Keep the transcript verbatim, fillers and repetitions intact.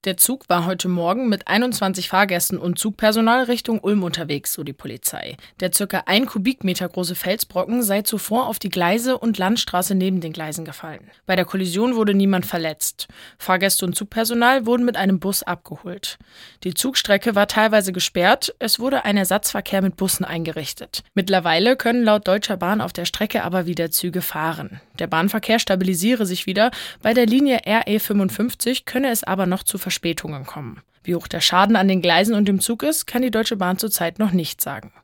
Der Zug war heute Morgen mit einundzwanzig Fahrgästen und Zugpersonal Richtung Ulm unterwegs, so die Polizei. Der ca. ein Kubikmeter große Felsbrocken sei zuvor auf die Gleise und Landstraße neben den Gleisen gefallen. Bei der Kollision wurde niemand verletzt. Fahrgäste und Zugpersonal wurden mit einem Bus abgeholt. Die Zugstrecke war teilweise gesperrt, es wurde ein Ersatzverkehr mit Bussen eingerichtet. Mittlerweile können laut Deutscher Bahn auf der Strecke aber wieder Züge fahren. Der Bahnverkehr stabilisiere sich wieder, bei der Linie R E fünfundfünfzig könne es aber noch zu Verspätungen kommen. Wie hoch der Schaden an den Gleisen und dem Zug ist, kann die Deutsche Bahn zurzeit noch nicht sagen.